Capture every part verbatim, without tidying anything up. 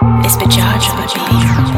It's Bajaj on the beat.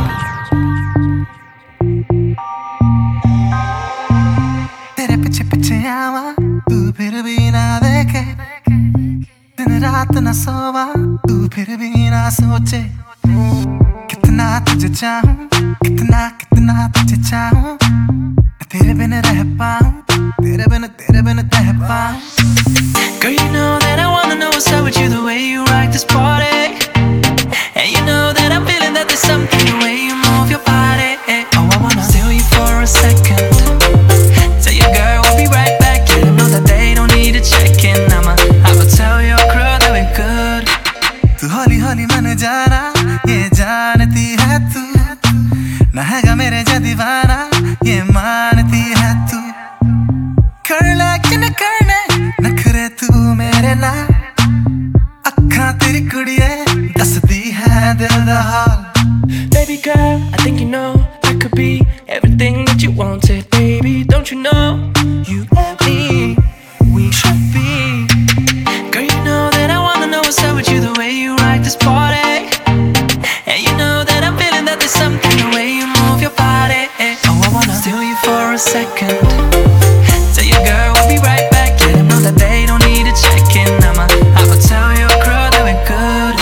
तेरे पीछे पीछे आवा तू फिर भी ना देखे, दिन रात न सोवा तू फिर भी ना सोचे, कितना तुझे चाहूं, कितना कितना तुझे चाहूं, तेरे बिन रह पाऊं, तेरे बिन तेरे बिन तह पाऊं. Girl, you know that I wanna know what's up with you, the way you rock this party. And you know that I'm feeling that there's something the way you move your body. Oh, I wanna steal you for a second. Tell your girl we'll be right back. Let them know that they don't need to check in. I'ma, I'ma tell your crew that we're good. तू हौली हौली मन जाना, ये जानती है तू, ना हैगा मेरे जा दीवाना, ये मानती है तू. कर ले कि न करने नखरे तू मेरे ना, अक्खां तेरी कुड़िए दसदी है दिल दा हाल. Baby girl, I think you know I could be everything that you wanted. Baby, don't you know you and me, we should be. Girl, you know that I wanna know what's up with you, the way you rock this party. And you know that I'm feeling that there's something the way you move your body. Oh, I wanna steal you for a second. Tell your girl we'll be right back. Let them know that they don't need to check in. I'ma, I'ma tell your crew that we're good.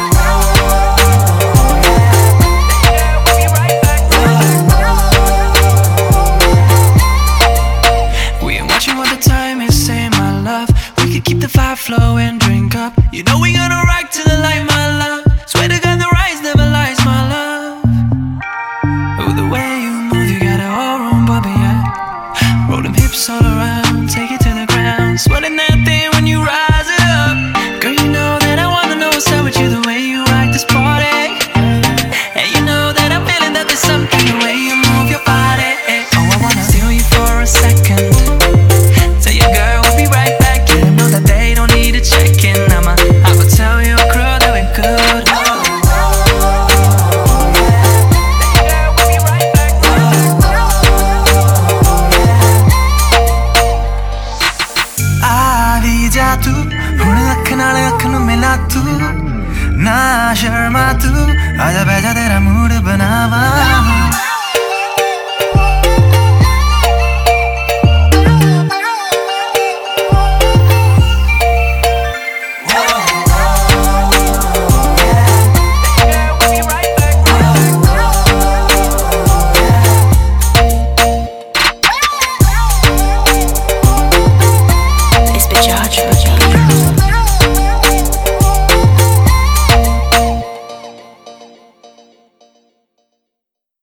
We ain't watching what the time is, say my love. We could keep the fire flowing, drink up. You know we gonna rock to the light, my love. Swear to God the rise never lies, my love. Oh, the way you move, you got it all wrong, Bobby, yeah. Roll them hips all around, take it to the ground. Sweating that thing when you rise it up. Girl, you know that I wanna know what's up with you, the way you rock this party. And you know that I'm feeling that there's something the way you move your body. Oh, I wanna steal you for a second. Tell your girl we'll be right back. Let them know that they don't need to check in. I'ma, I'ma tell your crew that we're good. जा तू हुण अख नाल अख नूं मिला तू, ना शर्मा तू, आजा बैजा तेरा मूड बनावा.